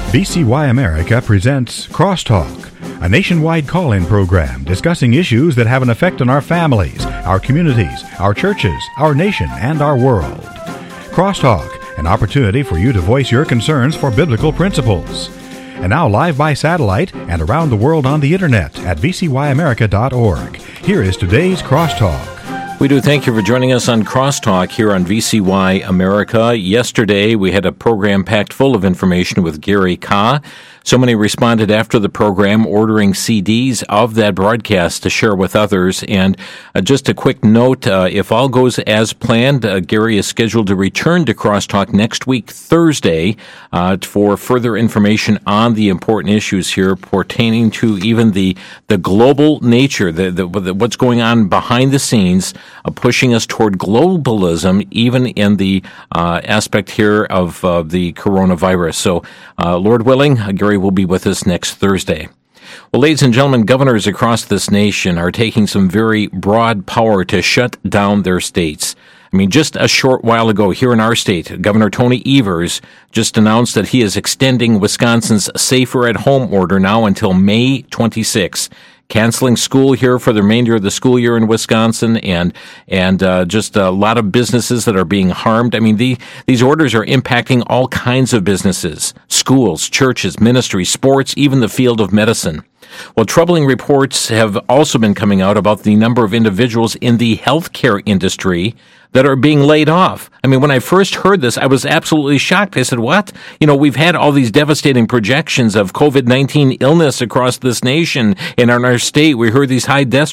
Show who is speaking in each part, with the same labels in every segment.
Speaker 1: VCY America presents Crosstalk, a nationwide call-in program discussing issues that have an effect on our families, our communities, our churches, our nation, and our world. Crosstalk, an opportunity for you to voice your concerns for biblical principles. And now live by satellite and around the world on the internet at vcyamerica.org. Here is today's Crosstalk.
Speaker 2: We do thank you for joining us on Crosstalk here on VCY America. Yesterday, we had a program packed full of information with Gary Kah. So many responded after the program ordering CDs of that broadcast to share with others. And just a quick note, if all goes as planned, Gary is scheduled to return to Crosstalk next week, Thursday, for further information on the important issues here pertaining to even the global nature, what's going on behind the scenes, pushing us toward globalism, even in the aspect here of the coronavirus. So, Lord willing, Gary will be with us next Thursday. Well, ladies and gentlemen, governors across this nation are taking some very broad power to shut down their states. I mean, just a short while ago here in our state, Governor Tony Evers just announced that he is extending Wisconsin's safer at home order now until May 26. Canceling school here for the remainder of the school year in Wisconsin, and just a lot of businesses that are being harmed. I mean, these orders are impacting all kinds of businesses, schools, churches, ministries, sports, even the field of medicine. Well, troubling reports have also been coming out about the number of individuals in the healthcare industry that are being laid off. I mean, when I first heard this, I was absolutely shocked. I said, what? You know, we've had all these devastating projections of COVID-19 illness across this nation and in our state. We heard these high death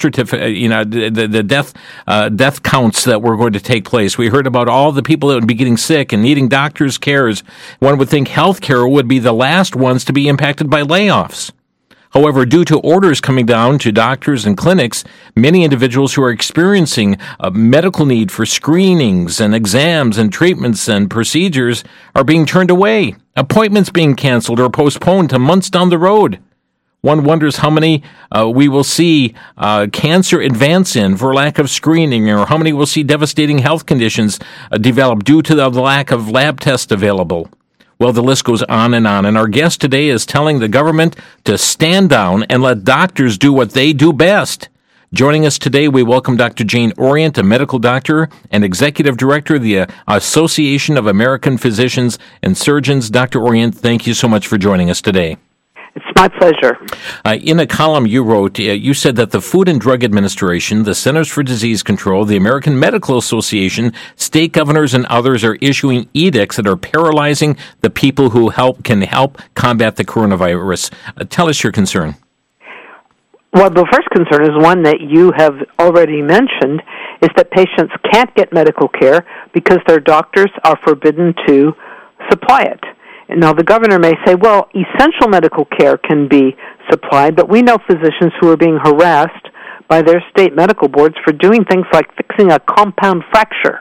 Speaker 2: the death counts that were going to take place. We heard about all the people that would be getting sick and needing doctors' cares. One would think healthcare would be the last ones to be impacted by layoffs. However, due to orders coming down to doctors and clinics, many individuals who are experiencing a medical need for screenings and exams and treatments and procedures are being turned away, appointments being canceled or postponed to months down the road. One wonders how many we will see cancer advance in for lack of screening, or how many will see devastating health conditions develop due to the lack of lab tests available. Well, the list goes on, and our guest today is telling the government to stand down and let doctors do what they do best. Joining us today, we welcome Dr. Jane Orient, a medical doctor and executive director of the Association of American Physicians and Surgeons. Dr. Orient, thank you so much for joining us today.
Speaker 3: It's my pleasure.
Speaker 2: In a column you wrote, you said that the Food and Drug Administration, the Centers for Disease Control, the American Medical Association, state governors, and others are issuing edicts that are paralyzing the people who can help combat the coronavirus. Tell us your concern.
Speaker 3: Well, the first concern is one that you have already mentioned, is that patients can't get medical care because their doctors are forbidden to supply it. Now, the governor may say, well, essential medical care can be supplied, but we know physicians who are being harassed by their state medical boards for doing things like fixing a compound fracture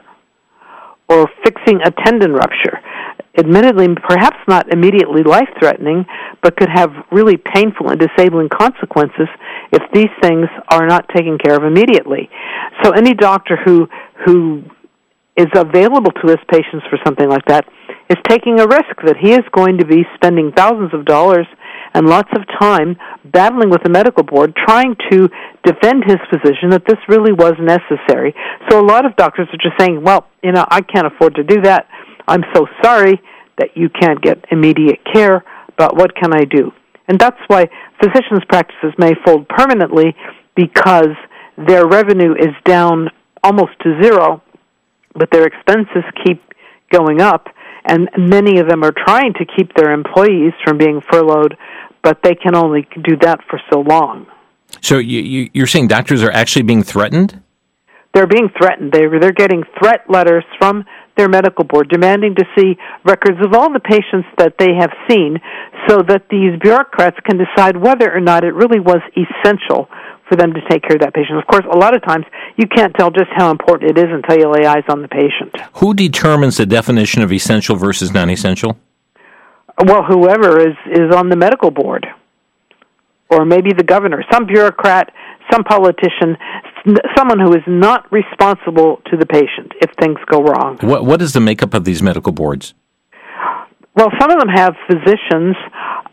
Speaker 3: or fixing a tendon rupture. Admittedly, perhaps not immediately life-threatening, but could have really painful and disabling consequences if these things are not taken care of immediately. So any doctor who is available to his patients for something like that is taking a risk that he is going to be spending thousands of dollars and lots of time battling with the medical board trying to defend his position that this really was necessary. So a lot of doctors are just saying, well, I can't afford to do that. I'm so sorry that you can't get immediate care, but what can I do? And that's why physicians' practices may fold permanently, because their revenue is down almost to zero, but their expenses keep going up. And many of them are trying to keep their employees from being furloughed, but they can only do that for so long.
Speaker 2: So you're saying doctors are actually being threatened?
Speaker 3: They're being threatened. They're getting threat letters from their medical board demanding to see records of all the patients that they have seen so that these bureaucrats can decide whether or not it really was essential for them to take care of that patient. Of course, a lot of times you can't tell just how important it is until you lay eyes on the patient.
Speaker 2: Who determines the definition of essential versus non-essential?
Speaker 3: Well, whoever is on the medical board, or maybe the governor, some bureaucrat, some politician, someone who is not responsible to the patient if things go wrong.
Speaker 2: What is the makeup of these medical boards?
Speaker 3: Well, some of them have physicians.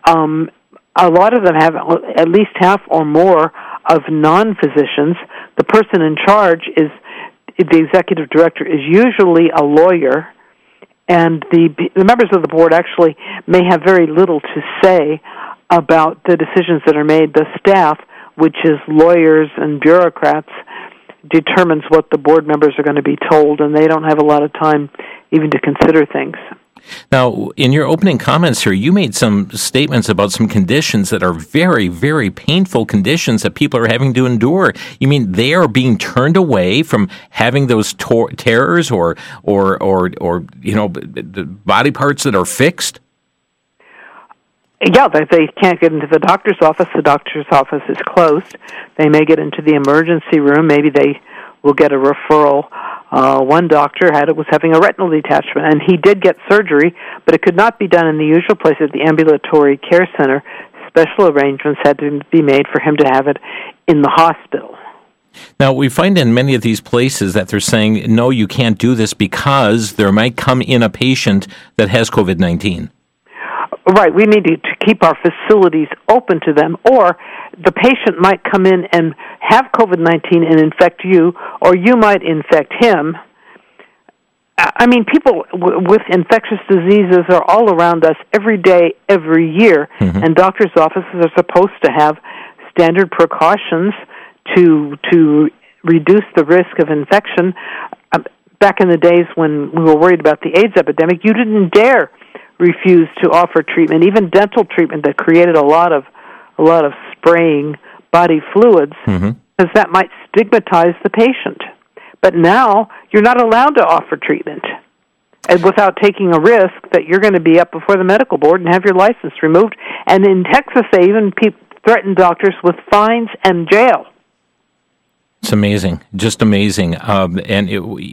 Speaker 3: A lot of them have at least half or more of non-physicians. The person in charge is the executive director is usually a lawyer, and the members of the board actually may have very little to say about the decisions that are made. The staff, which is lawyers and bureaucrats, determines what the board members are going to be told, and they don't have a lot of time even to consider things.
Speaker 2: Now, in your opening comments here, you made some statements about some conditions that are very, very painful conditions that people are having to endure. You mean they are being turned away from having those tears or the body parts that are fixed?
Speaker 3: Yeah, they can't get into the doctor's office. The doctor's office is closed. They may get into the emergency room. Maybe they will get a referral. One doctor was having a retinal detachment, and he did get surgery, but it could not be done in the usual place at the ambulatory care center. Special arrangements had to be made for him to have it in the hospital.
Speaker 2: Now, we find in many of these places that they're saying, no, you can't do this because there might come in a patient that has COVID-19.
Speaker 3: Right, we need to keep our facilities open to them, or the patient might come in and have COVID-19 and infect you, or you might infect him. I mean, people with infectious diseases are all around us every day, every year, and doctors' offices are supposed to have standard precautions to reduce the risk of infection. Back in the days when we were worried about the AIDS epidemic, you didn't dare refuse to offer treatment, even dental treatment that created a lot of spraying body fluids, because that might stigmatize the patient. But now you're not allowed to offer treatment, and without taking a risk that you're going to be up before the medical board and have your license removed. And in Texas, they even threaten doctors with fines and jail.
Speaker 2: It's amazing, just amazing, and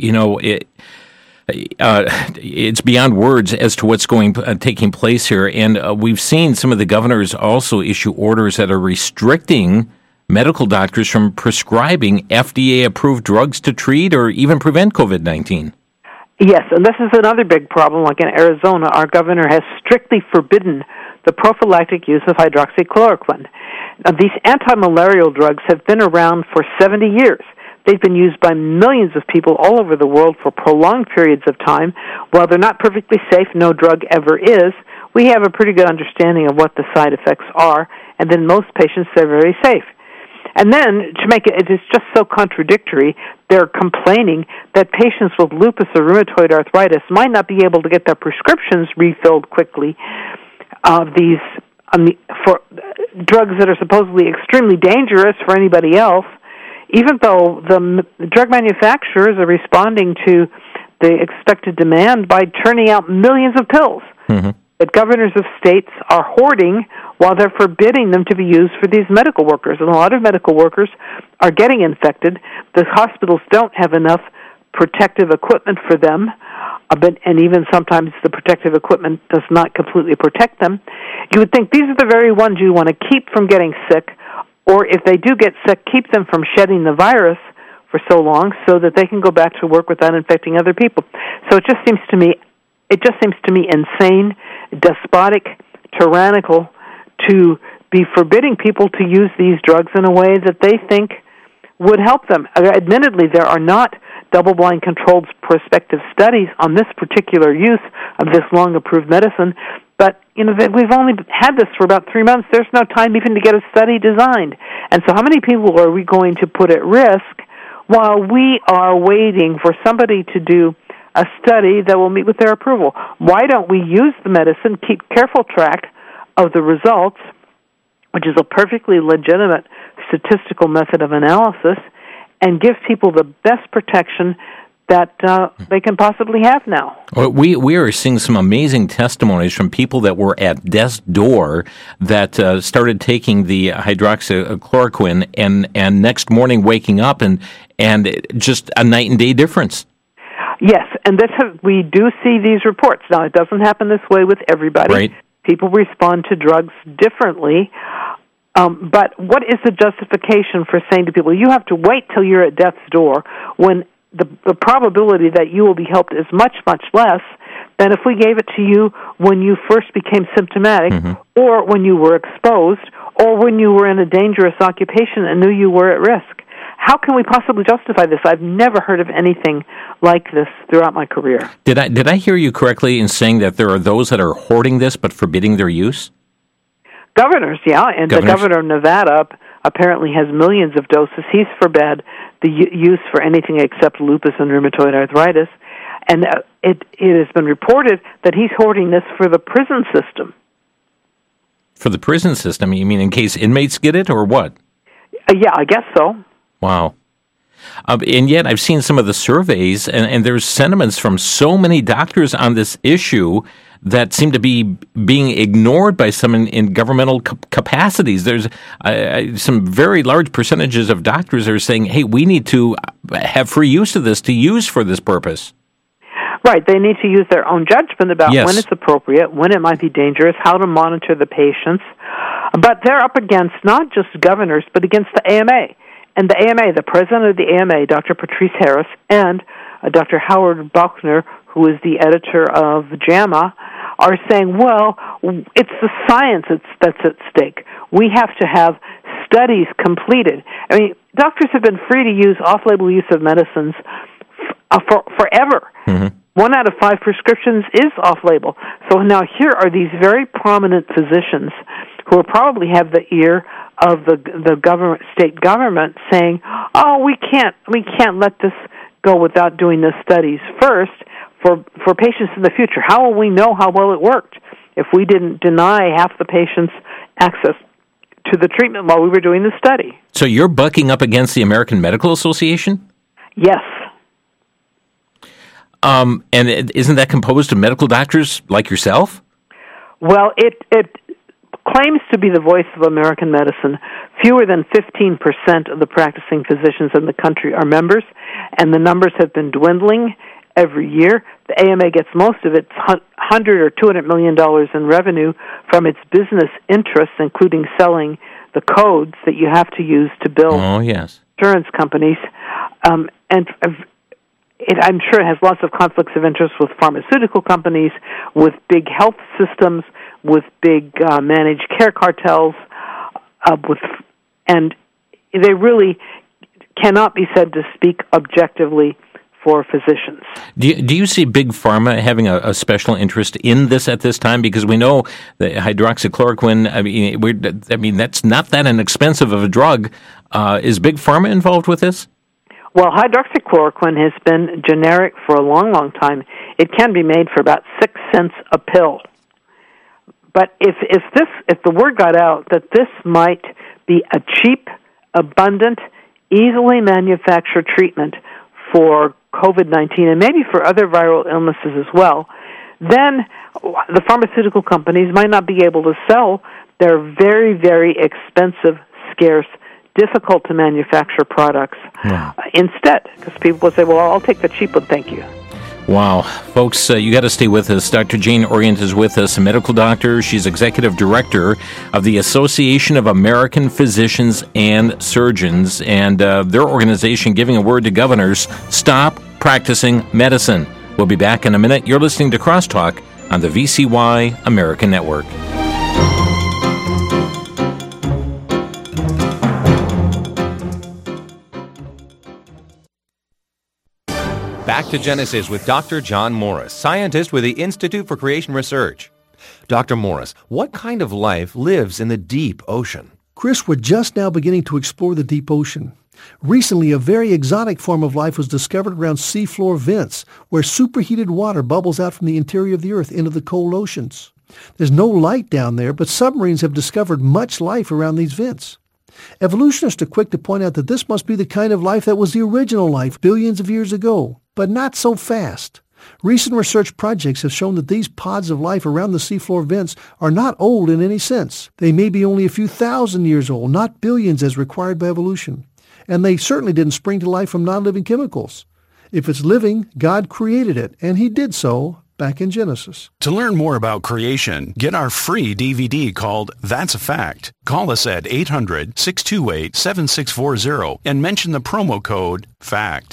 Speaker 2: it's beyond words as to what's taking place here. And we've seen some of the governors also issue orders that are restricting medical doctors from prescribing FDA-approved drugs to treat or even prevent COVID-19.
Speaker 3: Yes, and this is another big problem. Like in Arizona, our governor has strictly forbidden the prophylactic use of hydroxychloroquine. Now, these anti-malarial drugs have been around for 70 years. They've been used by millions of people all over the world for prolonged periods of time. While they're not perfectly safe, no drug ever is, we have a pretty good understanding of what the side effects are, and then most patients are very safe. And then, to make it is just so contradictory, they're complaining that patients with lupus or rheumatoid arthritis might not be able to get their prescriptions refilled quickly for drugs that are supposedly extremely dangerous for anybody else, even though the drug manufacturers are responding to the expected demand by churning out millions of pills. But governors of states are hoarding while they're forbidding them to be used for these medical workers. And a lot of medical workers are getting infected. The hospitals don't have enough protective equipment for them, and even sometimes the protective equipment does not completely protect them. You would think these are the very ones you want to keep from getting sick, or if they do get sick, keep them from shedding the virus for so long so that they can go back to work without infecting other people. So it just seems to me insane, despotic, tyrannical to be forbidding people to use these drugs in a way that they think would help them. Admittedly, there are not double-blind controlled prospective studies on this particular use of this long-approved medicine, but we've only had this for about 3 months. There's no time even to get a study designed. And so how many people are we going to put at risk while we are waiting for somebody to do a study that will meet with their approval? Why don't we use the medicine, keep careful track of the results, which is a perfectly legitimate statistical method of analysis, and give people the best protection that they can possibly have now?
Speaker 2: We are seeing some amazing testimonies from people that were at death's door that started taking the hydroxychloroquine and next morning waking up and just a night and day difference.
Speaker 3: Yes, and we do see these reports. Now, it doesn't happen this way with everybody.
Speaker 2: Right.
Speaker 3: People respond to drugs differently. But what is the justification for saying to people, you have to wait till you're at death's door when the probability that you will be helped is much, much less than if we gave it to you when you first became symptomatic, or when you were exposed, or when you were in a dangerous occupation and knew you were at risk. How can we possibly justify this? I've never heard of anything like this throughout my career.
Speaker 2: Did I hear you correctly in saying that there are those that are hoarding this but forbidding their use?
Speaker 3: Governors, yeah, and the governor of Nevada apparently has millions of doses. He's forbade the use for anything except lupus and rheumatoid arthritis, and it has been reported that he's hoarding this for the prison system. For the prison system? You mean in case inmates get it, or what? Yeah, I guess so.
Speaker 2: Wow. And yet I've seen some of the surveys, and there's sentiments from so many doctors on this issue that seem to be being ignored by some in governmental capacities. There's some very large percentages of doctors are saying, hey, we need to have free use of this to use for this purpose.
Speaker 3: Right. They need to use their own judgment about when it's appropriate, when it might be dangerous, how to monitor the patients. But they're up against not just governors, but against the AMA. And the AMA, the president of the AMA, Dr. Patrice Harris, and Dr. Howard Buchner, who is the editor of JAMA, are saying, well, it's the science that's at stake. We have to have studies completed. I mean, doctors have been free to use off-label use of medicines forever. Mm-hmm. 1 out of 5 prescriptions is off-label. So now here are these very prominent physicians who will probably have the ear of the government, state government, saying, "Oh, we can't let this go without doing the studies first for patients in the future. How will we know how well it worked if we didn't deny half the patients access to the treatment while we were doing the study?"
Speaker 2: So you're bucking up against the American Medical Association?
Speaker 3: Yes.
Speaker 2: And isn't that composed of medical doctors like yourself?
Speaker 3: Well, it claims to be the voice of American medicine. Fewer than 15% of the practicing physicians in the country are members, and the numbers have been dwindling every year. The AMA gets most of its $100 or $200 million in revenue from its business interests, including selling the codes that you have to use to bill insurance companies. And I'm sure it has lots of conflicts of interest with pharmaceutical companies, with big health systems, with big managed care cartels, and they really cannot be said to speak objectively for physicians.
Speaker 2: Do you see Big Pharma having a special interest in this at this time? Because we know that hydroxychloroquine, I mean that's not that inexpensive of a drug. Is Big Pharma involved with this?
Speaker 3: Well, hydroxychloroquine has been generic for a long, long time. It can be made for about 6 cents a pill. But if the word got out that this might be a cheap, abundant, easily manufactured treatment for COVID-19 and maybe for other viral illnesses as well, then the pharmaceutical companies might not be able to sell their very, very expensive, scarce, difficult to manufacture products instead, because people will say, well, I'll take the cheap one, thank you.
Speaker 2: Wow. Folks, you got to stay with us. Dr. Jane Orient is with us, a medical doctor. She's executive director of the Association of American Physicians and Surgeons, and their organization giving a word to governors, stop practicing medicine. We'll be back in a minute. You're listening to Crosstalk on the VCY American Network.
Speaker 4: Back to Genesis with Dr. John Morris, scientist with the Institute for Creation Research. Dr. Morris, what kind of life lives in the deep ocean?
Speaker 5: Chris, we're just now beginning to explore the deep ocean. Recently, a very exotic form of life was discovered around seafloor vents, where superheated water bubbles out from the interior of the Earth into the cold oceans. There's no light down there, but submarines have discovered much life around these vents. Evolutionists are quick to point out that this must be the kind of life that was the original life billions of years ago, but not so fast. Recent research projects have shown that these pods of life around the seafloor vents are not old in any sense. They may be only a few thousand years old, not billions as required by evolution. And they certainly didn't spring to life from non-living chemicals. If it's living, God created it, and He did so back in Genesis.
Speaker 6: To learn more about creation, get our free DVD called That's a Fact. Call us at 800-628-7640 and mention the promo code FACT.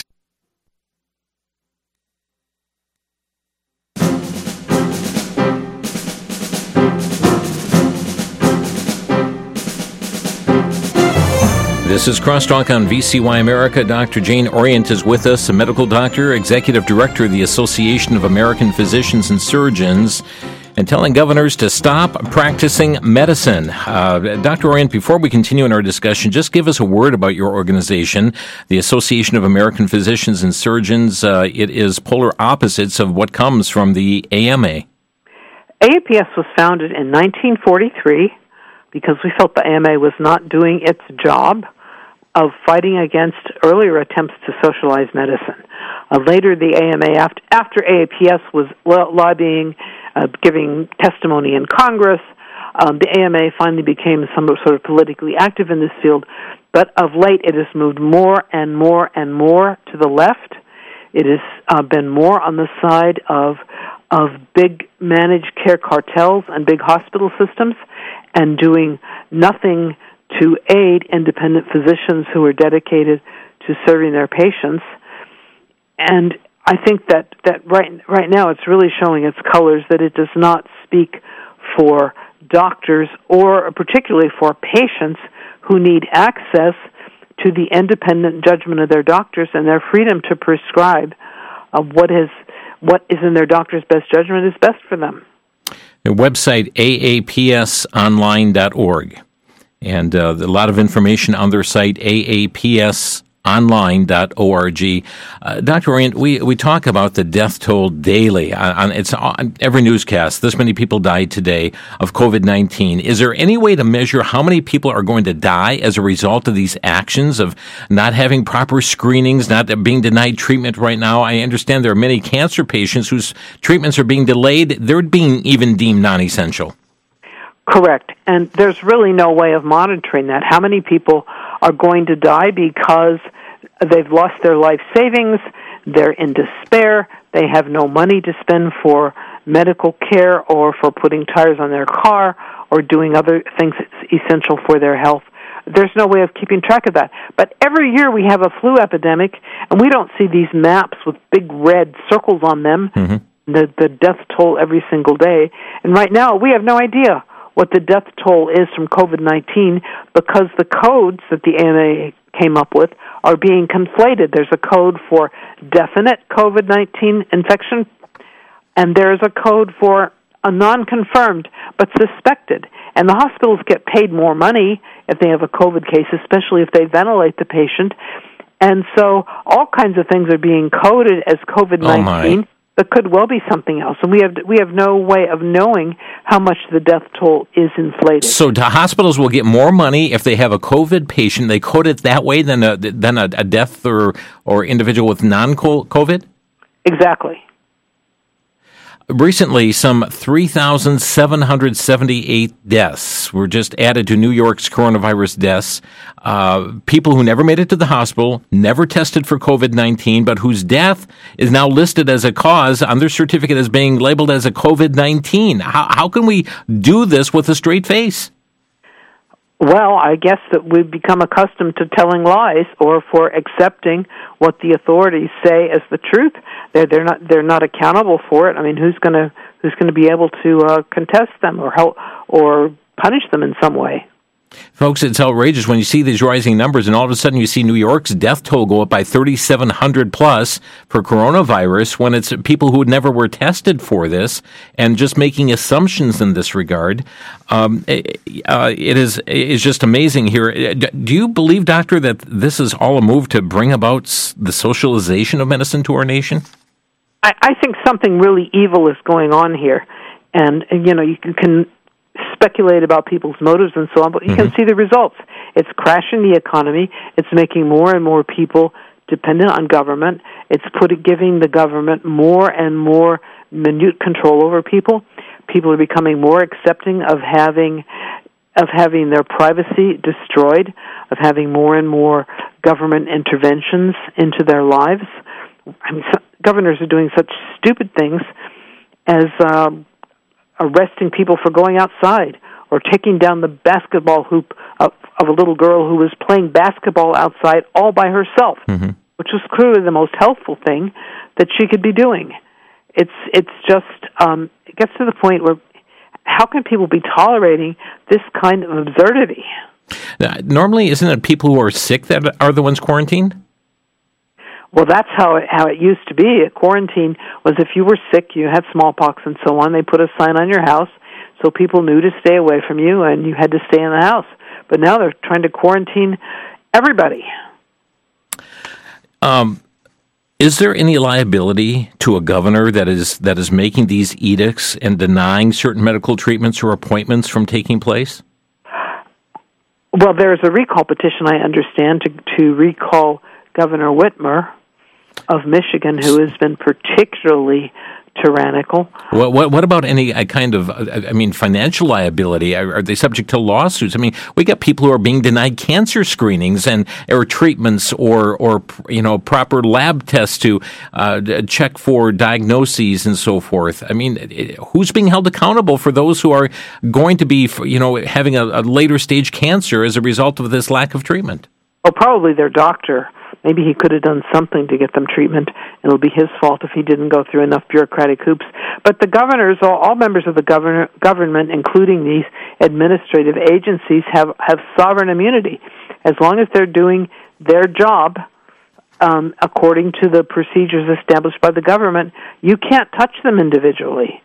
Speaker 2: This is Crosstalk on VCY America. Dr. Jane Orient is with us, a medical doctor, executive director of the Association of American Physicians and Surgeons, and telling governors to stop practicing medicine. Dr. Orient, before we continue in our discussion, just give us a word about your organization, the Association of American Physicians and Surgeons. It is polar opposites of what comes from the AMA.
Speaker 3: AAPS was founded in 1943 because we felt the AMA was not doing its job of fighting against earlier attempts to socialize medicine. Later, the AMA, after AAPS was lobbying, giving testimony in Congress, the AMA finally became somewhat sort of politically active in this field, but of late it has moved more and more and more to the left. It has been more on the side of big managed care cartels and big hospital systems, and doing nothing to aid independent physicians who are dedicated to serving their patients. And I think that right now it's really showing its colors, that it does not speak for doctors or particularly for patients who need access to the independent judgment of their doctors and their freedom to prescribe what is in their doctor's best judgment is best for them.
Speaker 2: The website, aapsonline.org. And a lot of information on their site, aapsonline.org. Dr. Orient, we talk about the death toll daily. It's on every newscast. This many people died today of COVID-19. Is there any way to measure how many people are going to die as a result of these actions of not having proper screenings, not being denied treatment right now? I understand there are many cancer patients whose treatments are being delayed. They're being even deemed non-essential.
Speaker 3: Correct. And there's really no way of monitoring that. How many people are going to die because they've lost their life savings, they're in despair, they have no money to spend for medical care or for putting tires on their car or doing other things that's essential for their health? There's no way of keeping track of that. But every year we have a flu epidemic, and we don't see these maps with big red circles on them, the death toll every single day. And right now we have no idea what the death toll is from COVID-19 because the codes that the AMA came up with are being conflated. There's a code for definite COVID-19 infection, and there's a code for a non-confirmed but suspected. And the hospitals get paid more money if they have a COVID case, especially if they ventilate the patient. And so all kinds of things are being coded as COVID-19. But could well be something else, and we have no way of knowing how much the death toll is inflated.
Speaker 2: So the hospitals will get more money if they have a COVID patient. They code it that way than a death or individual with non-COVID?
Speaker 3: Exactly.
Speaker 2: Recently, some 3,778 deaths were just added to New York's coronavirus deaths. People who never made it to the hospital, never tested for COVID-19, but whose death is now listed as a cause on their certificate as being labeled as a COVID-19. How can we do this with a straight face?
Speaker 3: Well, I guess that we've become accustomed to telling lies or for accepting what the authorities say as the truth. They're not accountable for it. I mean, who's going to be able to contest them or help or punish them in some way?
Speaker 2: Folks, it's outrageous when you see these rising numbers, and all of a sudden you see New York's death toll go up by 3,700 plus for coronavirus when it's people who never were tested for this and just making assumptions in this regard. It is just amazing here. Do you believe, Doctor, that this is all a move to bring about the socialization of medicine to our nation?
Speaker 3: I think something really evil is going on here. And, you can speculate about people's motives and so on, but you can see the results. It's crashing the economy. It's making more and more people dependent on government. It's giving the government more and more minute control over people. People are becoming more accepting of having their privacy destroyed, of having more and more government interventions into their lives. I mean, governors are doing such stupid things as arresting people for going outside or taking down the basketball hoop of a little girl who was playing basketball outside all by herself, which was clearly the most healthful thing that she could be doing. It's just it gets to the point where how can people be tolerating this kind of absurdity?
Speaker 2: Normally, isn't it people who are sick that are the ones quarantined?
Speaker 3: Well, that's how it used to be. A quarantine was if you were sick, you had smallpox and so on, they put a sign on your house so people knew to stay away from you and you had to stay in the house. But now they're trying to quarantine everybody.
Speaker 2: Is there any liability to a governor that is making these edicts and denying certain medical treatments or appointments from taking place?
Speaker 3: Well, there's a recall petition, I understand, to recall Governor Whitmer of Michigan, who has been particularly tyrannical.
Speaker 2: What about any kind of, financial liability? Are they subject to lawsuits? I mean, we got people who are being denied cancer screenings or treatments or proper lab tests to check for diagnoses and so forth. I mean, who's being held accountable for those who are going to be, having a later stage cancer as a result of this lack of treatment?
Speaker 3: Oh, probably their doctor. Maybe he could have done something to get them treatment, and it'll be his fault if he didn't go through enough bureaucratic hoops. But the governors, all members of the government, including these administrative agencies, have sovereign immunity. As long as they're doing their job according to the procedures established by the government, you can't touch them individually.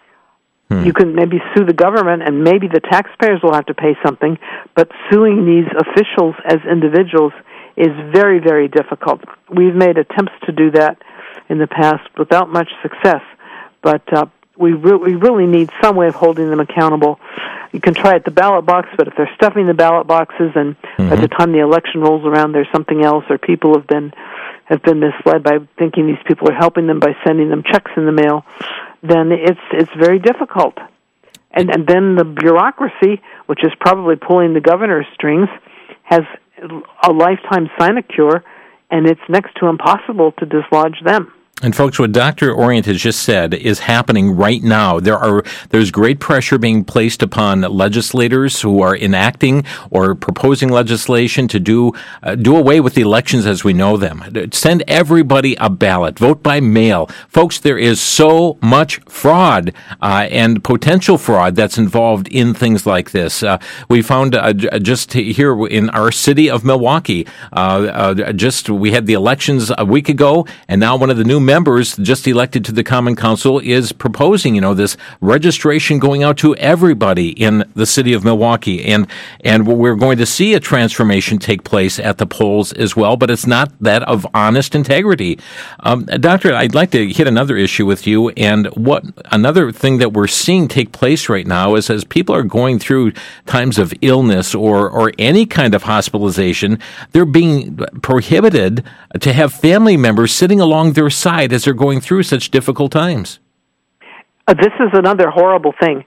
Speaker 3: You can maybe sue the government, and maybe the taxpayers will have to pay something, but suing these officials as individuals is very, very difficult. We've made attempts to do that in the past without much success, but we really need some way of holding them accountable. You can try at the ballot box, but if they're stuffing the ballot boxes and by the time the election rolls around there's something else, or people have been misled by thinking these people are helping them by sending them checks in the mail, then it's very difficult. And then the bureaucracy, which is probably pulling the governor's strings, has a lifetime sinecure, and it's next to impossible to dislodge them.
Speaker 2: And folks, what Dr. Orient has just said is happening right now. There's great pressure being placed upon legislators who are enacting or proposing legislation to do away with the elections as we know them. Send everybody a ballot. Vote by mail. Folks, there is so much fraud and potential fraud that's involved in things like this. We found just here in our city of Milwaukee, we had the elections a week ago, and now one of the new members just elected to the Common Council is proposing, this registration going out to everybody in the city of Milwaukee. And we're going to see a transformation take place at the polls as well, but it's not that of honest integrity. Doctor, I'd like to hit another issue with you. And another thing that we're seeing take place right now is as people are going through times of illness or any kind of hospitalization, they're being prohibited to have family members sitting along their side as they're going through such difficult times.
Speaker 3: This is another horrible thing.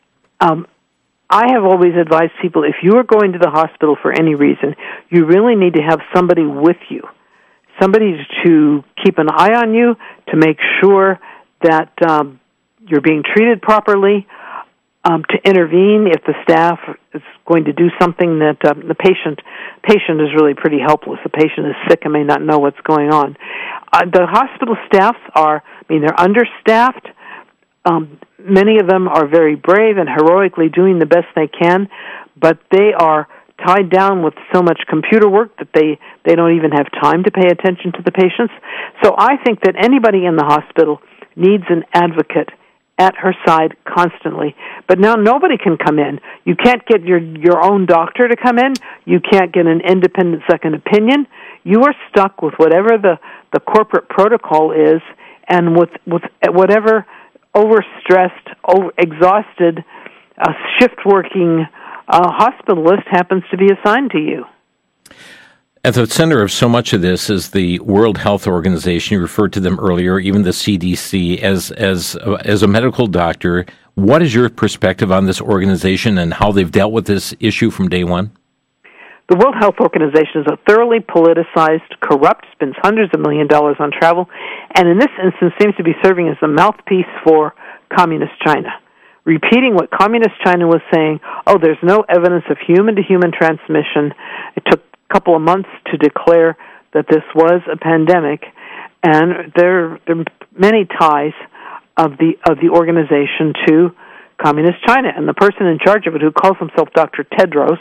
Speaker 3: I have always advised people, if you are going to the hospital for any reason, you really need to have somebody with you, somebody to keep an eye on you, to make sure that you're being treated properly, to intervene if the staff is going to do something that the patient is really pretty helpless. The patient is sick and may not know what's going on. The hospital staffs they're understaffed. Many of them are very brave and heroically doing the best they can, but they are tied down with so much computer work that they don't even have time to pay attention to the patients. So I think that anybody in the hospital needs an advocate at her side constantly. But now nobody can come in. You can't get your own doctor to come in. You can't get an independent second opinion. You are stuck with whatever the corporate protocol is, and with whatever overstressed, exhausted, shift-working hospitalist happens to be assigned to you.
Speaker 2: At the center of so much of this is the World Health Organization. You referred to them earlier, even the CDC. As a medical doctor, what is your perspective on this organization and how they've dealt with this issue from day one?
Speaker 3: The World Health Organization is a thoroughly politicized, corrupt, spends hundreds of millions of dollars on travel, and in this instance seems to be serving as a mouthpiece for Communist China, repeating what Communist China was saying, there's no evidence of human-to-human transmission. It took a couple of months to declare that this was a pandemic, and there are many ties of the organization to Communist China. And the person in charge of it, who calls himself Dr. Tedros,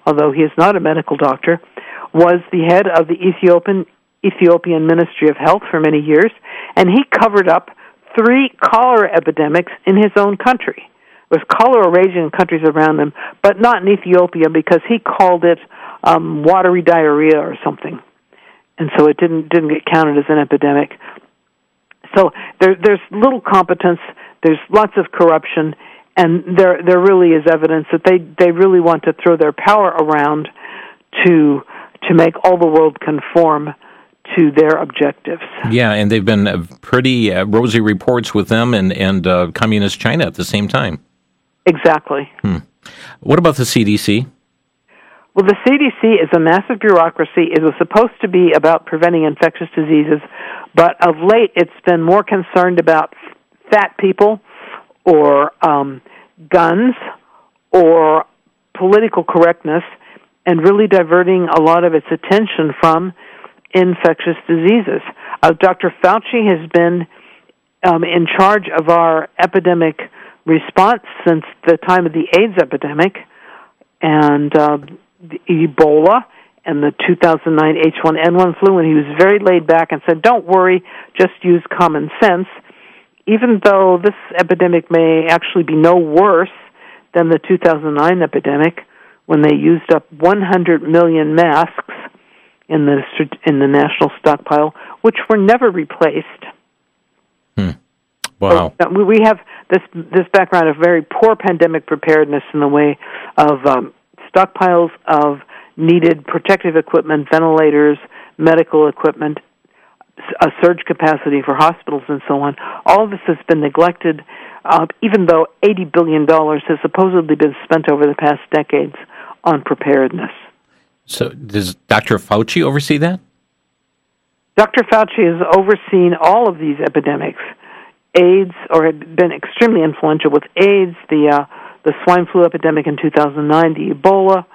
Speaker 3: although he is not a medical doctor, was the head of the Ethiopian Ministry of Health for many years, and he covered up 3 cholera epidemics in his own country. There was cholera raging in countries around him, but not in Ethiopia because he called it watery diarrhea or something, and so it didn't get counted as an epidemic. So there's little competence, there's lots of corruption, and there really is evidence that they really want to throw their power around to make all the world conform to their objectives.
Speaker 2: Yeah, and they've been pretty rosy reports with them and communist China at the same time.
Speaker 3: Exactly.
Speaker 2: What about the CDC?
Speaker 3: Well, the CDC is a massive bureaucracy. It was supposed to be about preventing infectious diseases, but of late it's been more concerned about fat people or guns or political correctness, and really diverting a lot of its attention from infectious diseases. Dr. Fauci has been in charge of our epidemic response since the time of the AIDS epidemic, and the Ebola and the 2009 H1N1 flu, and he was very laid back and said, don't worry, just use common sense, even though this epidemic may actually be no worse than the 2009 epidemic, when they used up 100 million masks in the national stockpile, which were never replaced.
Speaker 2: Wow.
Speaker 3: So, we have this background of very poor pandemic preparedness in the way of stockpiles of needed protective equipment, ventilators, medical equipment, a surge capacity for hospitals, and so on. All of this has been neglected, even though $80 billion has supposedly been spent over the past decades on preparedness.
Speaker 2: So does Dr. Fauci oversee that?
Speaker 3: Dr. Fauci has overseen all of these epidemics. AIDS, or had been extremely influential with AIDS, the swine flu epidemic in 2009, the Ebola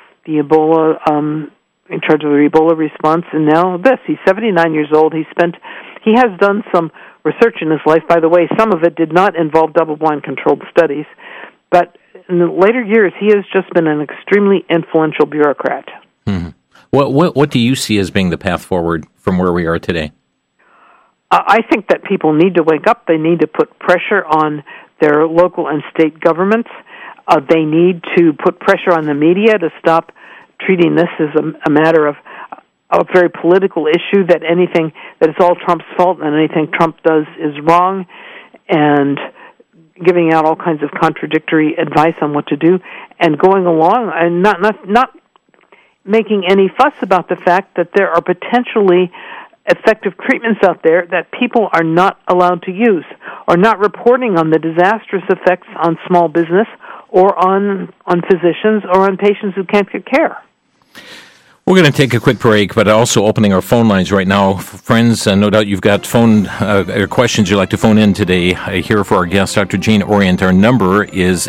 Speaker 3: in charge of the Ebola response, and now this. He's 79 years old. He has done some research in his life. By the way, some of it did not involve double-blind controlled studies, but in the later years, he has just been an extremely influential bureaucrat.
Speaker 2: Mm-hmm. What do you see as being the path forward from where we are today?
Speaker 3: I think that people need to wake up. They need to put pressure on their local and state governments. They need to put pressure on the media to stop treating this as a matter of a very political issue, that it's all Trump's fault and anything Trump does is wrong, and giving out all kinds of contradictory advice on what to do, and going along and not making any fuss about the fact that there are potentially effective treatments out there that people are not allowed to use, or not reporting on the disastrous effects on small business or on physicians or on patients who can't get care.
Speaker 2: We're going to take a quick break, but also opening our phone lines right now. Friends, no doubt you've got phone questions you'd like to phone in today. Here for our guest, Dr. Jane Orient. Our number is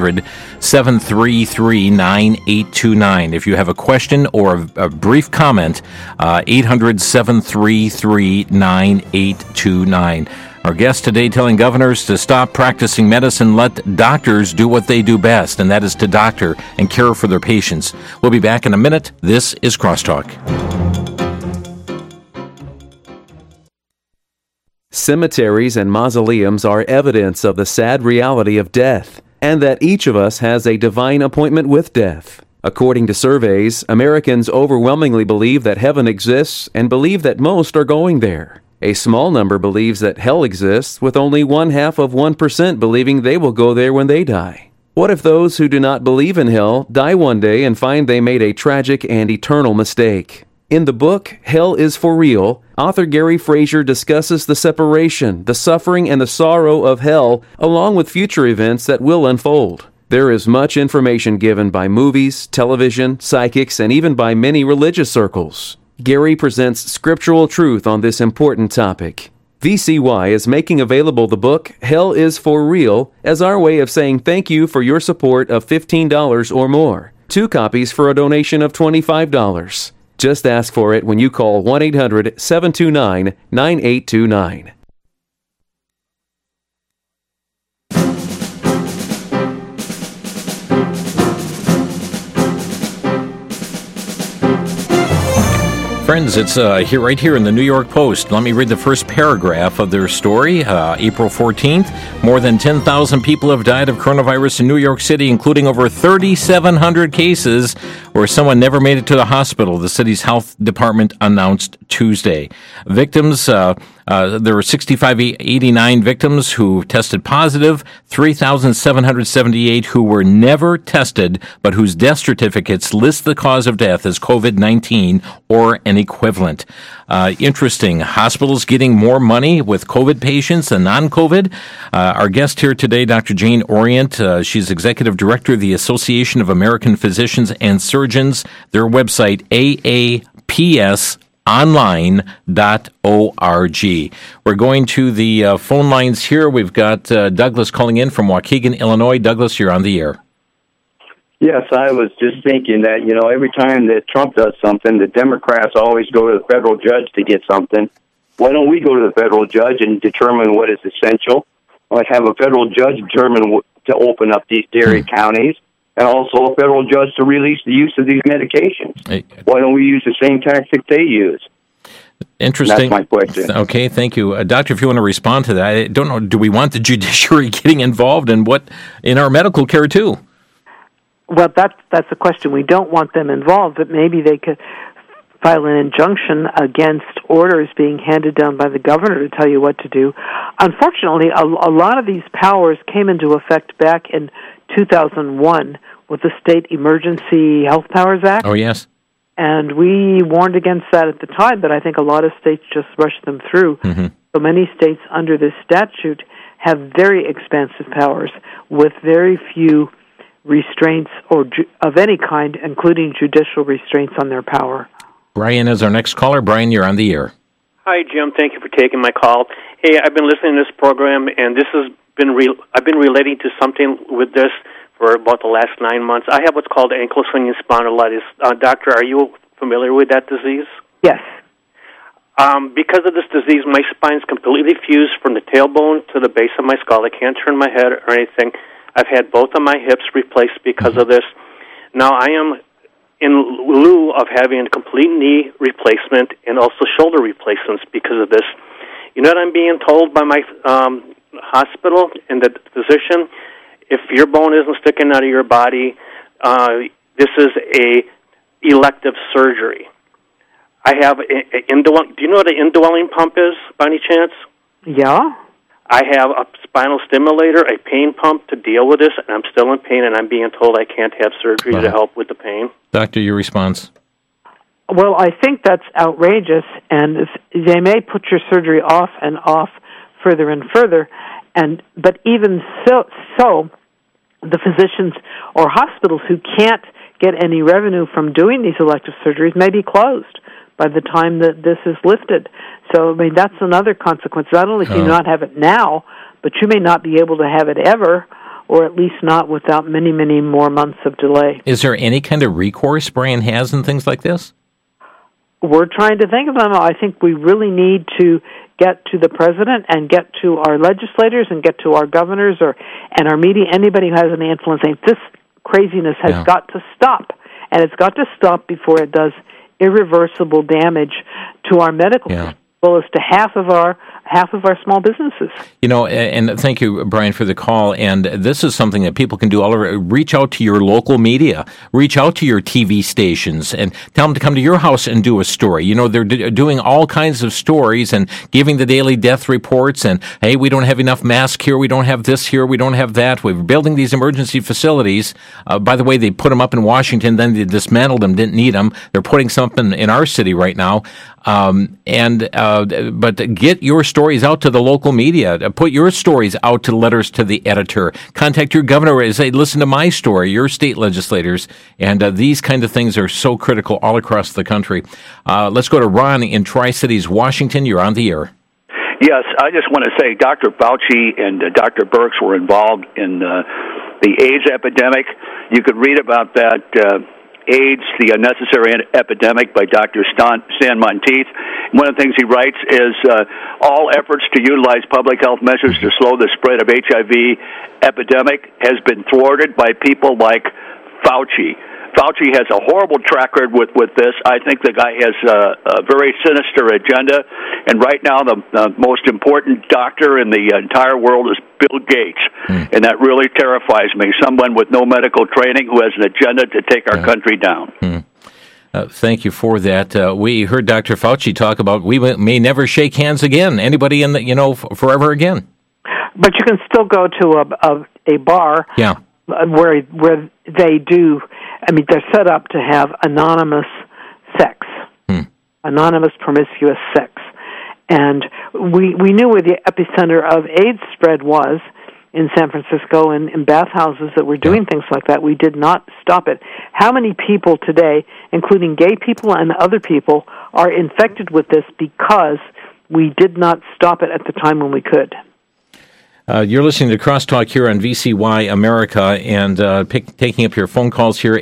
Speaker 2: 800-733-9829. If you have a question or a brief comment, 800-733-9829. Our guest today telling governors to stop practicing medicine, let doctors do what they do best, and that is to doctor and care for their patients. We'll be back in a minute. This is Crosstalk.
Speaker 7: Cemeteries and mausoleums are evidence of the sad reality of death, and that each of us has a divine appointment with death. According to surveys, Americans overwhelmingly believe that heaven exists and believe that most are going there. A small number believes that hell exists, with only 0.5% believing they will go there when they die. What if those who do not believe in hell die one day and find they made a tragic and eternal mistake? In the book, Hell is for Real, author Gary Fraser discusses the separation, the suffering, and the sorrow of hell, along with future events that will unfold. There is much information given by movies, television, psychics, and even by many religious circles. Gary presents scriptural truth on this important topic. VCY is making available the book Hell is for Real as our way of saying thank you for your support of $15 or more. 2 copies for a donation of $25. Just ask for it when you call 1-800-729-9829.
Speaker 2: Friends, it's right here in the New York Post. Let me read the first paragraph of their story. April 14th, more than 10,000 people have died of coronavirus in New York City, including over 3,700 cases where someone never made it to the hospital, the city's health department announced Tuesday. Victims, there were 6,589 victims who tested positive, 3,778 who were never tested, but whose death certificates list the cause of death as COVID-19 or an equivalent. Interesting. Hospitals getting more money with COVID patients than non-COVID. Our guest here today, Dr. Jane Orient. She's Executive Director of the Association of American Physicians and Surgeons. Their website, aapsonline.org. We're going to the phone lines here. We've got Douglas calling in from Waukegan, Illinois. Douglas, you're on the air.
Speaker 8: Yes, I was just thinking that, every time that Trump does something, the Democrats always go to the federal judge to get something. Why don't we go to the federal judge and determine what is essential? Like have a federal judge determine to open up these dairy counties, and also a federal judge to release the use of these medications. Why don't we use the same tactic they use?
Speaker 2: Interesting.
Speaker 8: That's my question.
Speaker 2: Okay, thank you. Doctor, if you want to respond to that, I don't know, do we want the judiciary getting involved in our medical care too?
Speaker 3: Well, that's a question. We don't want them involved, but maybe they could file an injunction against orders being handed down by the governor to tell you what to do. Unfortunately, a lot of these powers came into effect back in 2001 with the State Emergency Health Powers Act.
Speaker 2: Oh, yes.
Speaker 3: And we warned against that at the time, but I think a lot of states just rushed them through. Mm-hmm. So many states under this statute have very expansive powers with very few restraints of any kind, including judicial restraints on their power.
Speaker 2: Brian is our next caller. Brian, you're on the air.
Speaker 9: Hi, Jim. Thank you for taking my call. Hey, I've been listening to this program, and I've been relating to something with this for about the last 9 months. I have what's called ankle swinging spondylitis. Doctor, are you familiar with that disease?
Speaker 3: Yes.
Speaker 9: Because of this disease, my spine's completely fused from the tailbone to the base of my skull. I can't turn my head or anything. I've had both of my hips replaced because of this. Now I am in lieu of having a complete knee replacement and also shoulder replacements because of this. You know what I'm being told by my hospital and the physician? If your bone isn't sticking out of your body, this is a elective surgery. I have do you know what an indwelling pump is, by any chance?
Speaker 3: Yeah.
Speaker 9: I have a spinal stimulator, a pain pump to deal with this, and I'm still in pain, and I'm being told I can't have surgery to help with the pain.
Speaker 2: Doctor, your response?
Speaker 3: Well, I think that's outrageous, and they may put your surgery off and off further and further, but even so, the physicians or hospitals who can't get any revenue from doing these elective surgeries may be closed by the time that this is lifted. So, I mean, that's another consequence. Not only can you not have it now, but you may not be able to have it ever, or at least not without many, many more months of delay.
Speaker 2: Is there any kind of recourse Brian has in things like this?
Speaker 3: We're trying to think of them. I think we really need to get to the president and get to our legislators and get to our governors and our media, anybody who has any influence. This craziness has got to stop, and it's got to stop before it does irreversible damage to our medical system, as well as to half of our small businesses.
Speaker 2: And thank you, Brian, for the call. And this is something that people can do all over. Reach out to your local media. Reach out to your TV stations and tell them to come to your house and do a story. They're doing all kinds of stories and giving the daily death reports. And, hey, we don't have enough masks here. We don't have this here. We don't have that. We're building these emergency facilities. By the way, they put them up in Washington. Then they dismantled them, didn't need them. They're putting something in our city right now. But get your stories out to the local media. Put your stories out to letters to the editor. Contact your governor and say, listen to my story, your state legislators. And these kind of things are so critical all across the country. Let's go to Ron in Tri-Cities, Washington. You're on the air.
Speaker 10: Yes, I just want to say Dr. Fauci and Dr. Birx were involved in the AIDS epidemic. You could read about that AIDS, the Unnecessary Epidemic by Dr. Stan Monteith. One of the things he writes is all efforts to utilize public health measures to slow the spread of HIV epidemic has been thwarted by people like Fauci. Fauci has a horrible track record with this. I think the guy has a very sinister agenda, and right now the most important doctor in the entire world is Bill Gates, and that really terrifies me. Someone with no medical training who has an agenda to take our country down.
Speaker 2: Thank you for that. We heard Dr. Fauci talk about we may never shake hands again. Anybody in the forever again.
Speaker 3: But you can still go to a bar.
Speaker 2: Yeah.
Speaker 3: Where they do, they're set up to have anonymous sex, anonymous promiscuous sex. And we knew where the epicenter of AIDS spread was in San Francisco and in bathhouses that were doing things like that. We did not stop it. How many people today, including gay people and other people, are infected with this because we did not stop it at the time when we could?
Speaker 2: You're listening to Crosstalk here on VCY America, and taking up your phone calls here,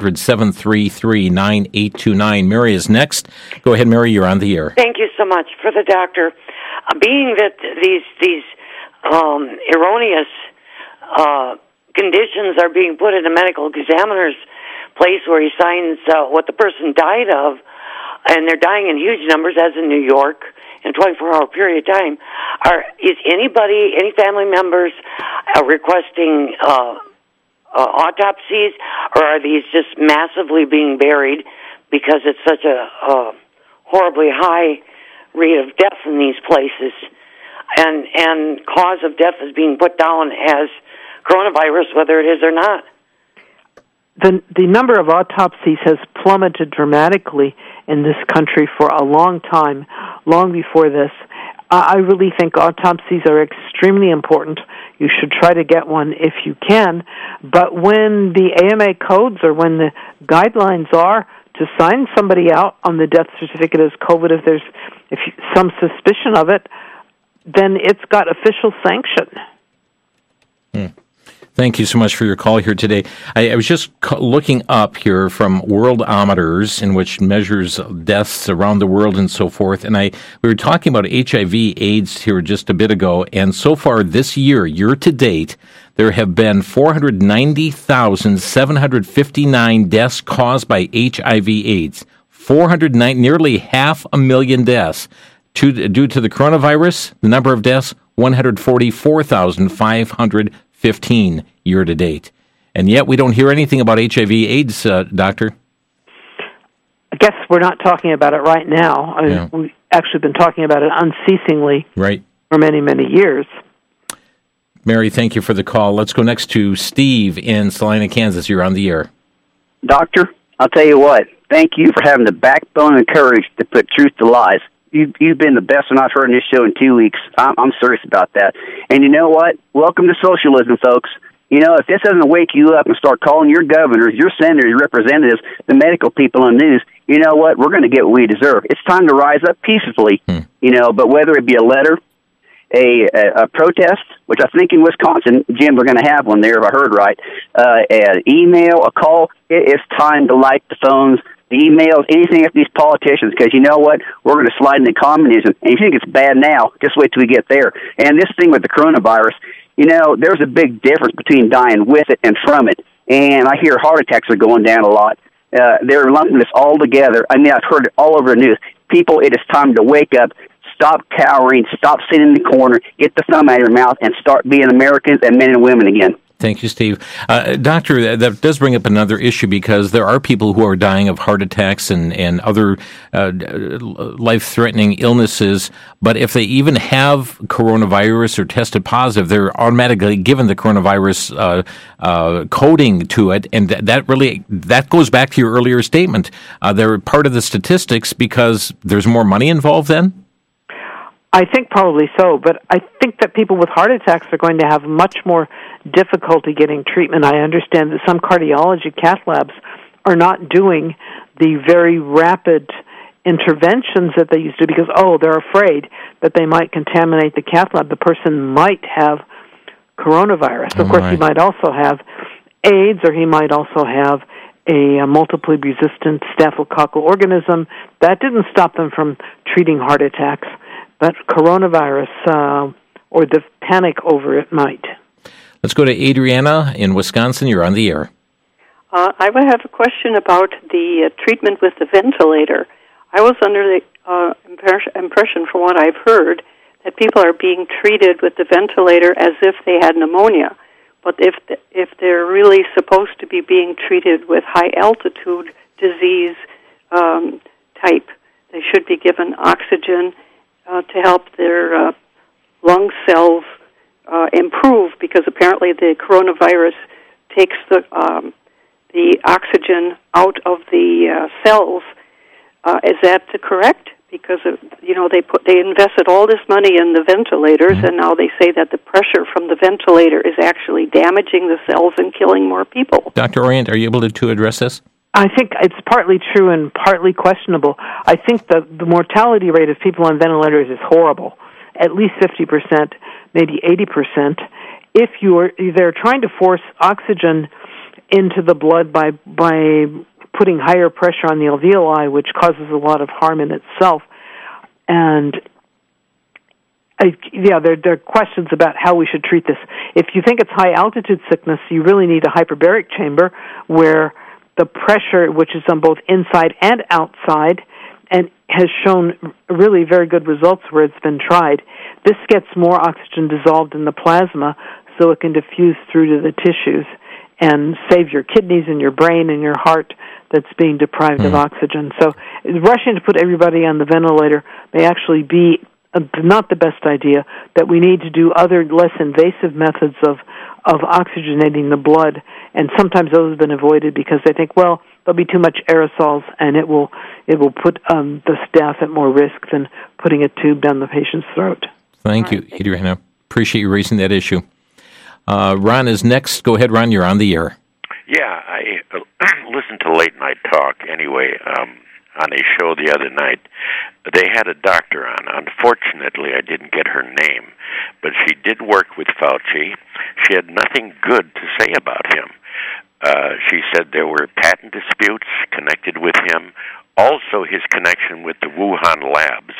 Speaker 2: 800-733-9829. Mary is next. Go ahead, Mary, you're on the air.
Speaker 11: Thank you so much for the doctor. Being that these erroneous conditions are being put in a medical examiner's place where he signs what the person died of, and they're dying in huge numbers, as in New York, in a 24-hour period of time. Is anybody, any family members, requesting autopsies, or are these just massively being buried because it's such a horribly high rate of death in these places, and cause of death is being put down as coronavirus, whether it is or not?
Speaker 3: The number of autopsies has plummeted dramatically in this country for a long time, long before this. I really think autopsies are extremely important. You should try to get one if you can. But when the AMA codes or when the guidelines are to sign somebody out on the death certificate as COVID, if there's some suspicion of it, then it's got official sanction.
Speaker 2: Thank you so much for your call here today. I was just looking up here from Worldometers, in which measures deaths around the world and so forth, and we were talking about HIV/AIDS here just a bit ago, and so far this year to date, there have been 490,759 deaths caused by HIV/AIDS. 409, nearly 500,000 deaths. Due to the coronavirus, the number of deaths, 144,515 year to date. And yet we don't hear anything about HIV/AIDS, Doctor.
Speaker 3: I guess we're not talking about it right now. We've actually been talking about it unceasingly for many, many years.
Speaker 2: Mary, thank you for the call. Let's go next to Steve in Salina, Kansas. You're on the air.
Speaker 12: Doctor, I'll tell you what. Thank you for having the backbone and courage to put truth to lies. You've been the best one I've heard in this show in 2 weeks. I'm serious about that. And you know what? Welcome to socialism, folks. If this doesn't wake you up and start calling your governors, your senators, your representatives, the medical people on the news, you know what? We're going to get what we deserve. It's time to rise up peacefully, but whether it be a letter, a protest, which I think in Wisconsin, Jim, we're going to have one there if I heard right, an email, a call, it is time to light the phones, the emails, anything after these politicians, because you know what? We're going to slide into communism. And if you think it's bad now, just wait till we get there. And this thing with the coronavirus, there's a big difference between dying with it and from it. And I hear heart attacks are going down a lot. They're lumping this all together. I've heard it all over the news. People, it is time to wake up. Stop cowering. Stop sitting in the corner. Get the thumb out of your mouth and start being Americans and men and women again.
Speaker 2: Thank you, Steve. Doctor, that does bring up another issue, because there are people who are dying of heart attacks and other life-threatening illnesses, but if they even have coronavirus or tested positive, they're automatically given the coronavirus coding to it, and that goes back to your earlier statement. They're part of the statistics because there's more money involved then?
Speaker 3: I think probably so, but I think that people with heart attacks are going to have much more difficulty getting treatment. I understand that some cardiology cath labs are not doing the very rapid interventions that they used to because, they're afraid that they might contaminate the cath lab. The person might have coronavirus. Of course, he might also have AIDS, or he might also have a multiply resistant staphylococcal organism. That didn't stop them from treating heart attacks. But coronavirus or the panic over it might.
Speaker 2: Let's go to Adriana in Wisconsin. You're on the air.
Speaker 13: I would have a question about the treatment with the ventilator. I was under the impression, from what I've heard, that people are being treated with the ventilator as if they had pneumonia. But if they're really supposed to be being treated with high-altitude disease type, they should be given oxygen to help their lung cells improve, because apparently the coronavirus takes the oxygen out of the cells. Is that correct? Because they invested all this money in the ventilators, and now they say that the pressure from the ventilator is actually damaging the cells and killing more people.
Speaker 2: Dr. Orient, are you able to address this?
Speaker 3: I think it's partly true and partly questionable. I think the mortality rate of people on ventilators is horrible, at least 50%, maybe 80%. If they're trying to force oxygen into the blood by putting higher pressure on the alveoli, which causes a lot of harm in itself. And there are questions about how we should treat this. If you think it's high-altitude sickness, you really need a hyperbaric chamber where the pressure, which is on both inside and outside, and has shown really very good results where it's been tried. This gets more oxygen dissolved in the plasma so it can diffuse through to the tissues and save your kidneys and your brain and your heart that's being deprived of oxygen. So rushing to put everybody on the ventilator may actually be not the best idea, that we need to do other less invasive methods of oxygenating the blood, and sometimes those have been avoided because they think, well, there'll be too much aerosols and it will put the staff at more risk than putting a tube down the patient's throat.
Speaker 2: Thank you, Adriana. Appreciate you raising that issue. Ron is next. Go ahead, Ron. You're on the air.
Speaker 14: Yeah, I listened to Late Night Talk anyway on a show the other night. They had a doctor on. Unfortunately, I didn't get her name, but she did work with Fauci. She had nothing good to say about him. She said there were patent disputes connected with him, also his connection with the Wuhan labs.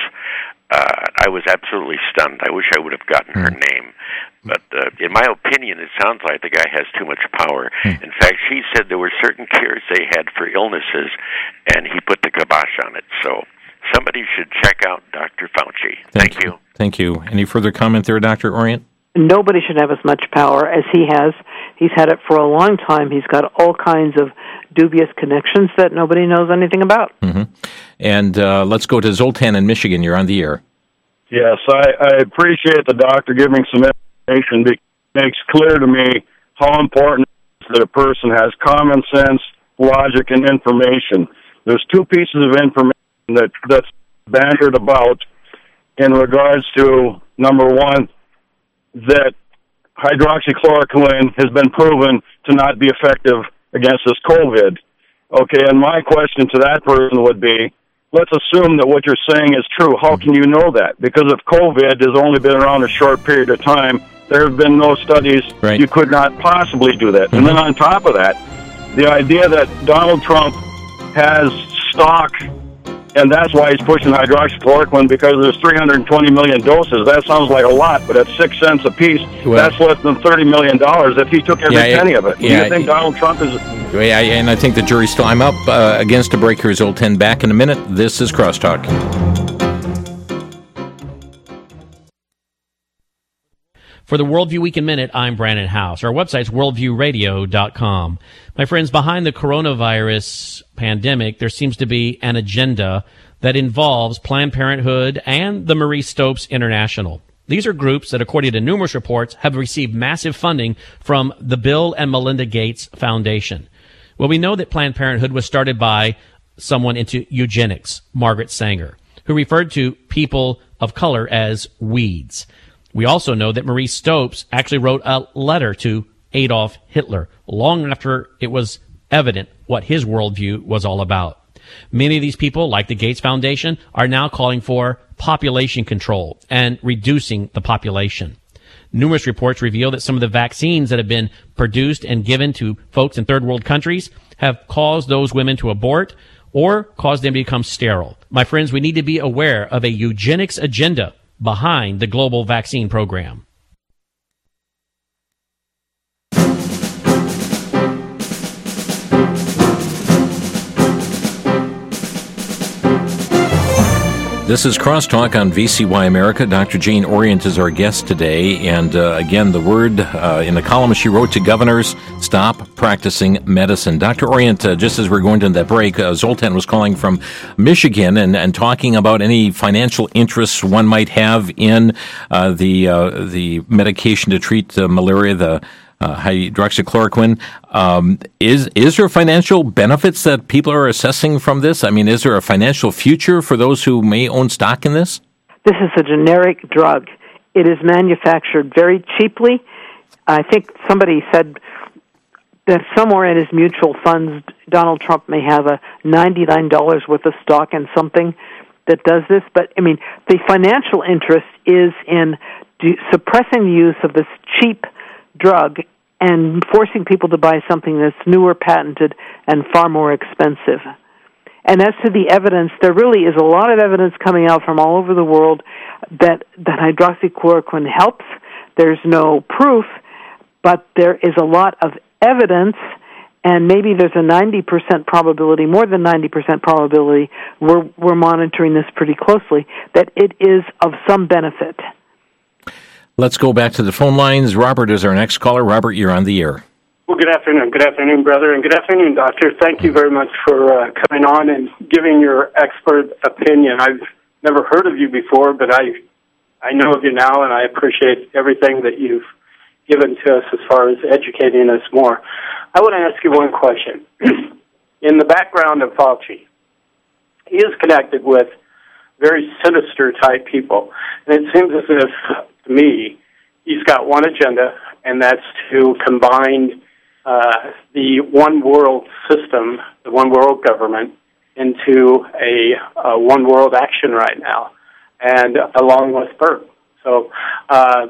Speaker 14: I was absolutely stunned. I wish I would have gotten her name. But in my opinion, it sounds like the guy has too much power. In fact, she said there were certain cures they had for illnesses, and he put the kibosh on it. So somebody should check out Dr. Fauci. Thank you.
Speaker 2: Thank you. Any further comment there, Dr. Orient?
Speaker 3: Nobody should have as much power as he has. He's had it for a long time. He's got all kinds of dubious connections that nobody knows anything about.
Speaker 2: Mm-hmm. And let's go to Zoltan in Michigan. You're on the air.
Speaker 15: Yes, I appreciate the doctor giving some information. It makes clear to me how important it is that a person has common sense, logic, and information. There's two pieces of information that's bantered about in regards to, number one, that hydroxychloroquine has been proven to not be effective against this COVID. Okay, and my question to that person would be, let's assume that what you're saying is true. How can you know that? Because if COVID has only been around a short period of time, there have been no studies. Right. You could not possibly do that. And then on top of that, the idea that Donald Trump has stock, and that's why he's pushing hydroxychloroquine, because there's 320 million doses. That sounds like a lot, but at 6 cents a piece, that's less than $30 million if he took every penny of it. Do you think Donald Trump is...
Speaker 2: Yeah, and I think the jury's still... I'm up against a break here, Zoltan. Back in a minute. This is Crosstalk.
Speaker 16: For the Worldview Week in Minute, I'm Brandon House. Our website's worldviewradio.com. My friends, behind the coronavirus pandemic, there seems to be an agenda that involves Planned Parenthood and the Marie Stopes International. These are groups that, according to numerous reports, have received massive funding from the Bill and Melinda Gates Foundation. Well, we know that Planned Parenthood was started by someone into eugenics, Margaret Sanger, who referred to people of color as weeds. We also know that Marie Stopes actually wrote a letter to Adolf Hitler long after it was evident what his worldview was all about. Many of these people, like the Gates Foundation, are now calling for population control and reducing the population. Numerous reports reveal that some of the vaccines that have been produced and given to folks in third world countries have caused those women to abort or caused them to become sterile. My friends, we need to be aware of a eugenics agenda behind the global vaccine program.
Speaker 2: This is Crosstalk on VCY America. Dr. Jane Orient is our guest today. And again, the word in the column she wrote to governors, stop practicing medicine. Dr. Orient, just as we're going to that break, Zoltan was calling from Michigan and talking about any financial interests one might have in the medication to treat malaria, the hydroxychloroquine. Is there financial benefits that people are assessing from this? I mean, is there a financial future for those who may own stock in this?
Speaker 3: This is a generic drug. It is manufactured very cheaply. I think somebody said that somewhere in his mutual funds, Donald Trump may have a $99 worth of stock in something that does this. But, I mean, the financial interest is in suppressing the use of this cheap drug and forcing people to buy something that's newer, patented, and far more expensive. And as to the evidence, there really is a lot of evidence coming out from all over the world that hydroxychloroquine helps. There's no proof, but there is a lot of evidence, and maybe there's a 90% probability, more than 90% probability, we're monitoring this pretty closely, that it is of some benefit.
Speaker 2: Let's go back to the phone lines. Robert is our next caller. Robert, you're on the air.
Speaker 17: Well, good afternoon. Good afternoon, brother, and good afternoon, doctor. Thank you very much for coming on and giving your expert opinion. I've never heard of you before, but I know of you now, and I appreciate everything that you've given to us as far as educating us more. I want to ask you one question. In the background of Fauci, he is connected with very sinister type people, and it seems as if, to me, he's got one agenda, and that's to combine the one world system, the one world government, into a one world action right now, and along with Burke. So I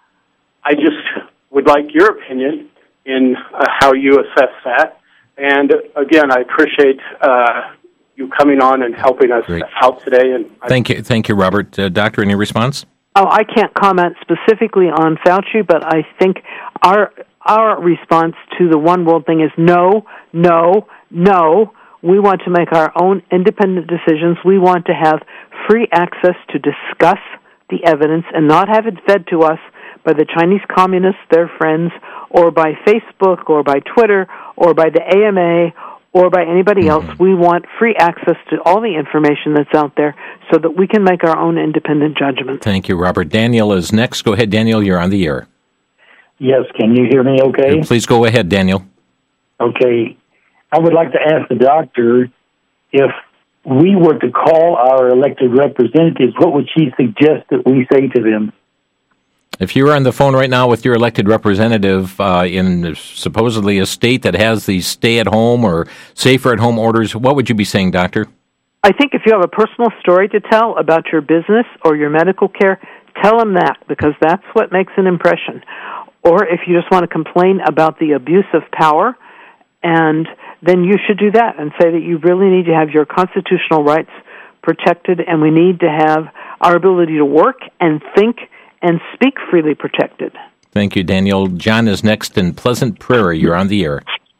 Speaker 17: just would like your opinion in how you assess that. And again, I appreciate you coming on and helping us out today. And
Speaker 2: Thank you, Robert. Doctor, any response?
Speaker 3: Oh, I can't comment specifically on Fauci, but I think our response to the one world thing is no, no, no. We want to make our own independent decisions. We want to have free access to discuss the evidence and not have it fed to us by the Chinese communists, their friends, or by Facebook, or by Twitter, or by the AMA, or by anybody else. We want free access to all the information that's out there so that we can make our own independent judgment.
Speaker 2: Thank you, Robert. Daniel is next. Go ahead, Daniel. You're on the air.
Speaker 18: Yes, can you hear me okay?
Speaker 2: Please go ahead, Daniel.
Speaker 18: Okay. I would like to ask the doctor, if we were to call our elected representatives, what would she suggest that we say to them?
Speaker 2: If you're on the phone right now with your elected representative in supposedly a state that has these stay-at-home or safer-at-home orders, what would you be saying, Doctor?
Speaker 3: I think if you have a personal story to tell about your business or your medical care, tell them that, because that's what makes an impression. Or if you just want to complain about the abuse of power, and then you should do that and say that you really need to have your constitutional rights protected, and we need to have our ability to work and think and speak freely protected.
Speaker 2: Thank you, Daniel. John is next in Pleasant Prairie. You're on the air.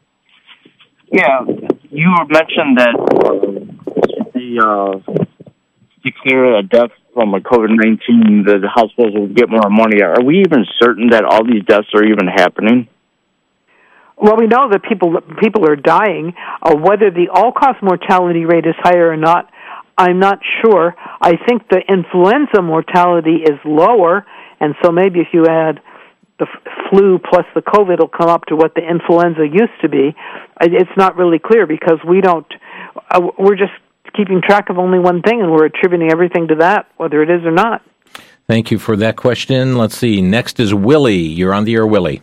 Speaker 19: Yeah, you mentioned that the declare a death from a COVID-19, the hospitals will get more money. Are we even certain that all these deaths are even happening?
Speaker 3: Well, we know that people are dying. Whether the all-cause mortality rate is higher or not, I'm not sure. I think the influenza mortality is lower, and so maybe if you add the flu plus the COVID, it'll come up to what the influenza used to be. It's not really clear because we're just keeping track of only one thing, and we're attributing everything to that, whether it is or not.
Speaker 2: Thank you for that question. Let's see. Next is Willie. You're on the air, Willie.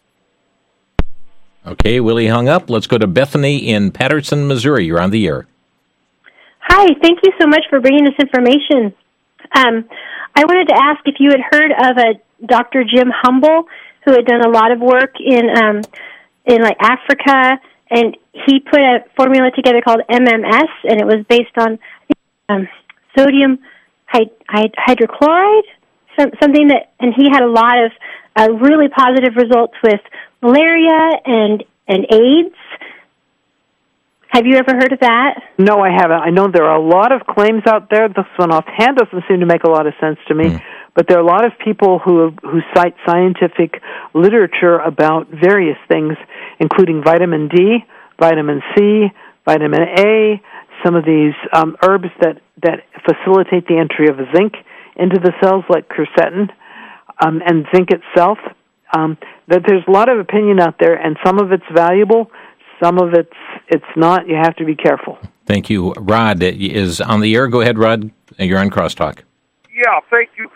Speaker 2: Okay, Willie hung up. Let's go to Bethany in Patterson, Missouri. You're on the air.
Speaker 20: Hi, thank you so much for bringing this information. I wanted to ask if you had heard of a Dr. Jim Humble, who had done a lot of work in like Africa, and he put a formula together called MMS, and it was based on sodium hydrochloride, something that, and he had a lot of really positive results with malaria and AIDS. Have you ever heard of that?
Speaker 3: No, I haven't. I know there are a lot of claims out there. This one offhand doesn't seem to make a lot of sense to me. But there are a lot of people who cite scientific literature about various things, including vitamin D, vitamin C, vitamin A, some of these herbs that facilitate the entry of zinc into the cells, like quercetin, and zinc itself. That there's a lot of opinion out there, and some of it's valuable, some of it's not. You have to be careful.
Speaker 2: Thank you. Rod is on the air. Go ahead, Rod. You're on Crosstalk.
Speaker 21: Yeah, thank you,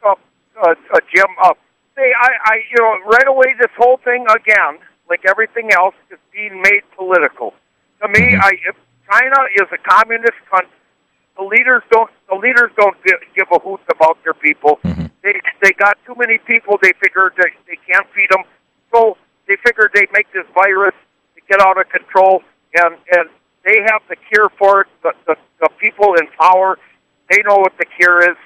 Speaker 21: Jim. Hey, I right away, this whole thing again, like everything else, is being made political. To me, if China is a communist country, the leaders don't give a hoot about their people. They got too many people. They figured they can't feed them, so they figured they'd make this virus to get out of control, and they have the cure for it. The people in power, they know what the cure is.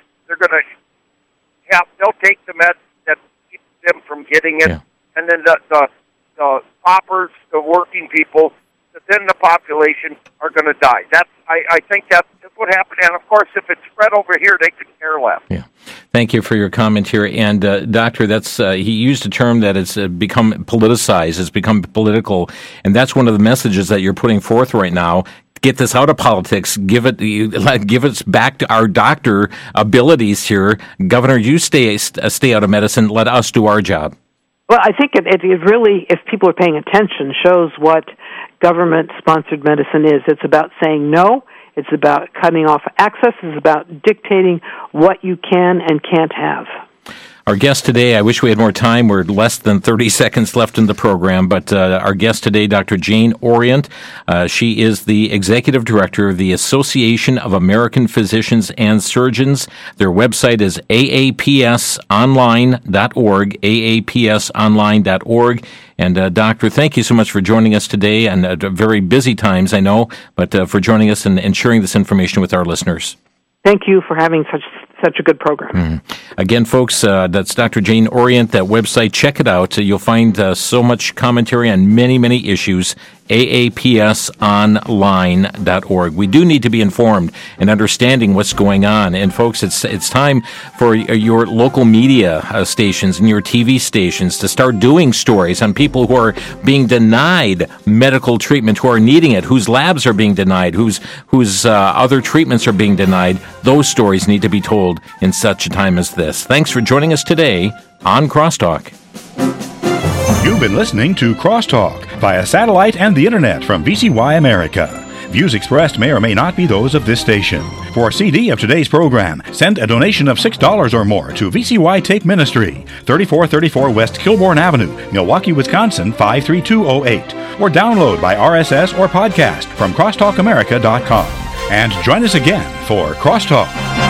Speaker 21: They'll take the meds that keep them from getting it, and then the paupers, the working people, then the population are going to die. I think that's what happened. And of course, if it's spread over here, they could care less.
Speaker 2: Yeah. Thank you for your comment here. And Doctor, he used a term that it's become politicized. It's become political, and that's one of the messages that you're putting forth right now. Get this out of politics. Give it back to our doctor abilities here. Governor, you stay out of medicine. Let us do our job.
Speaker 3: Well, I think it really, if people are paying attention, shows what government-sponsored medicine is. It's about saying no. It's about cutting off access. It's about dictating what you can and can't have.
Speaker 2: Our guest today, I wish we had more time. We're less than 30 seconds left in the program, but our guest today, Dr. Jane Orient, she is the Executive Director of the Association of American Physicians and Surgeons. Their website is aapsonline.org, aapsonline.org. And Doctor, thank you so much for joining us today, and very busy times, I know, but for joining us and sharing this information with our listeners.
Speaker 3: Thank you for having such a good program.
Speaker 2: Again, folks, that's Dr. Jane Orient, that website. Check it out. You'll find so much commentary on many, many issues. aapsonline.org. We do need to be informed and understanding what's going on. And folks, it's time for your local media stations and your TV stations to start doing stories on people who are being denied medical treatment, who are needing it, whose labs are being denied, whose other treatments are being denied. Those stories need to be told in such a time as this. Thanks for joining us today on Crosstalk.
Speaker 1: You've been listening to Crosstalk via satellite and the internet from VCY America. Views expressed may or may not be those of this station. For a CD of today's program, send a donation of $6 or more to VCY Tape Ministry, 3434 West Kilbourne Avenue, Milwaukee, Wisconsin, 53208, or download by RSS or podcast from crosstalkamerica.com. And join us again for Crosstalk.